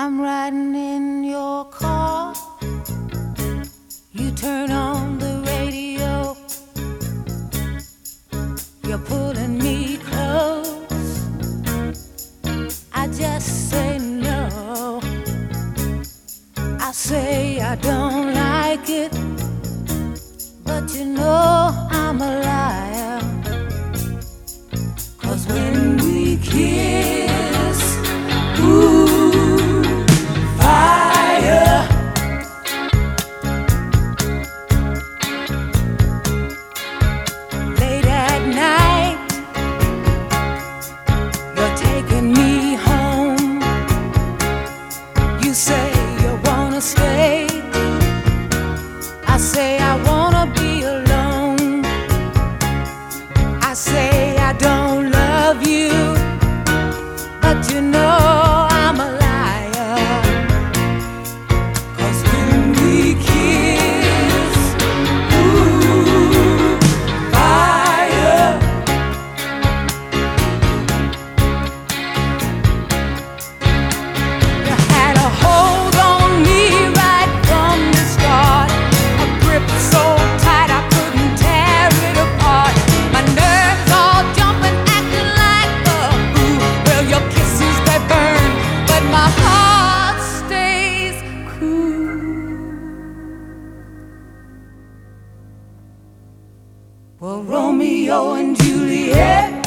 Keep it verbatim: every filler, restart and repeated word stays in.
I'm riding in your car. You turn on the radio. You're pulling me close. I just say no. I say I don't like it, but you know I'm a liar. 'Cause when we kiss, ooh, fire. Late at night, you're taking me home. You say you wanna stay. I say I wanna be alone. I say I don't love you, but you know I'm a liar. 'Cause when we kiss, ooh, fire. You had a hold on me right from the start, a grip so tight I couldn't tear it apart. My nerves all jumping, acting like a fool. Well, your kisses, they burn, but my heart stays cool. Well, Romeo and Juliet,